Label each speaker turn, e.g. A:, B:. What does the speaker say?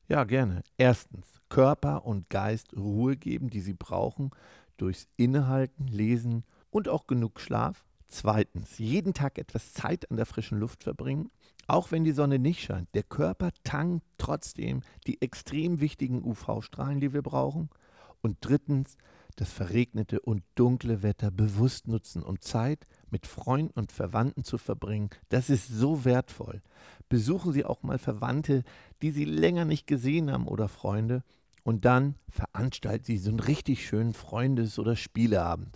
A: Ja, gerne. Erstens, Körper und Geist Ruhe geben, die sie brauchen, durchs Innehalten, Lesen und auch genug Schlaf. Zweitens, jeden Tag etwas Zeit an der frischen Luft verbringen, auch wenn die Sonne nicht scheint. Der Körper tankt trotzdem die extrem wichtigen UV-Strahlen, die wir brauchen. Und drittens, das verregnete und dunkle Wetter bewusst nutzen, um Zeit mit Freunden und Verwandten zu verbringen. Das ist so wertvoll. Besuchen Sie auch mal Verwandte, die Sie länger nicht gesehen haben oder Freunde. Und dann veranstalten Sie so einen richtig schönen Freundes- oder Spieleabend.